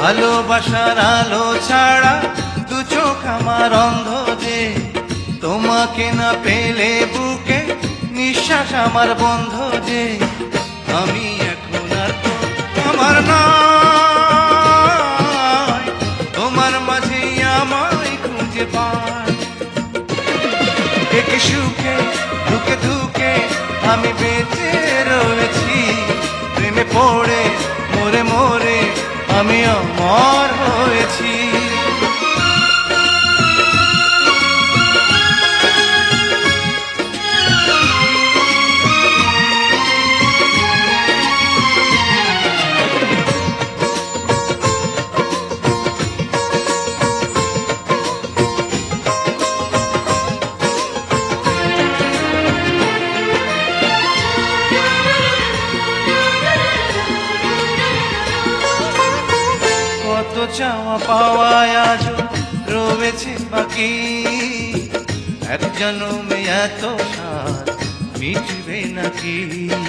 ভালোবাসার আলো ছাড়া দু চোখ আমার অন্ধ যে, তোমাকে না পেলে বুকে নিঃশ্বাস আমার বন্ধ যে, আমি এখন আর তো আমার নয়, তোমার মাঝেই আমায় খুঁজে পাই। একে সুখে ধুকে ধুকে আমি বেঁচে রয়েছি, প্রেমে পড়ে মরে মরে আমি অমর হয়েছি। কত চাওয়া পাওয়ায় আজ রয়েছে বাকি, এক জন্মে এত সাথ মিটবে নাকি?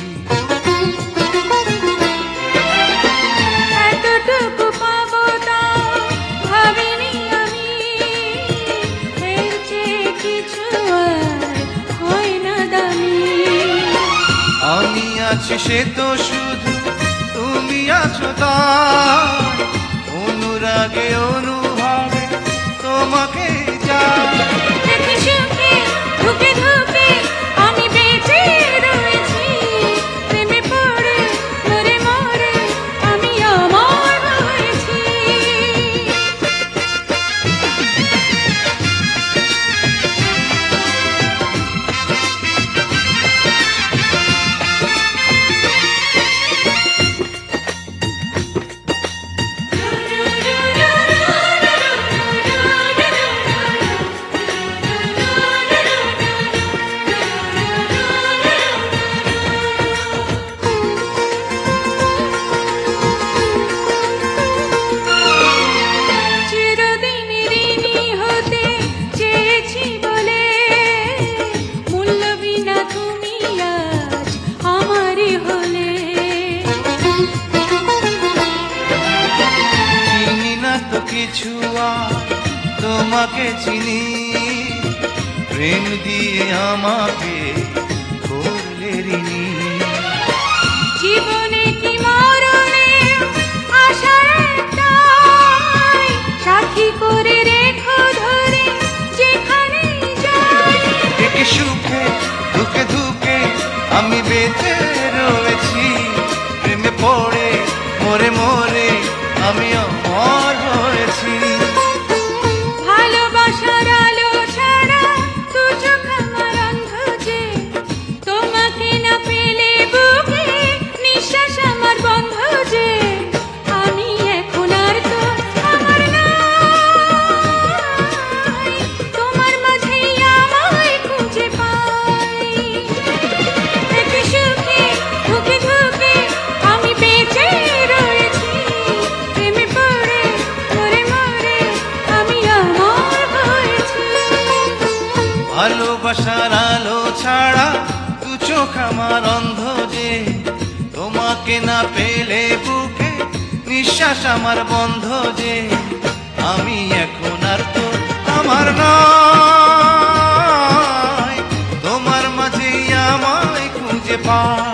এতটুকু পাবো তাও ভাবিনি আমি, এর চেয়ে কিছু আর হয় না দামি। আমি আছি সে তো শুধু তুমি আছো তাই, অনুরাগে অনুভবে তোমাকে চাই। একে সুখে ধুকে ধুকে আমি বেঁচে রয়েছি, প্রেমে পড়ে মরে মরে আমি অমর হয়েছি। কিছু তোমাকে চিনি, প্রেম দিয়ে আমাকে করলে ঋণী। জীবনে কি মরণে আশা একটাই, সাথী করে রেখো ধরে যেখানে যাই। একে সুখে ধুকে ধুকে আমি বেঁচে রয়েছি, প্রেমে পড়ে মরে মরে আমি অমর হয়েছি। ভালোবাসার আলো ছাড়া দু চোখ আমার অন্ধ যে, তোমাকে না পেলে বুকে নিঃশ্বাস আমার বন্ধ যে, আমি এখন আর তো আমার নয়, তোমার মাঝেই আমায় খুঁজে পাই। একে সুখে ধুকে ধুকে আমি বেঁচে রয়েছি, প্রেমে পড়ে মরে মরে আমি অমর হয়েছি। ভালোবাসার আলো ছাড়া দু চোখ আমার অন্ধ যে, তোমাকে না পেলে বুকে নিঃশ্বাস আমার বন্ধ যে, আমি এখন আর তো আমার নয়, তোমার মাঝেই আমায় খুঁজে পাই।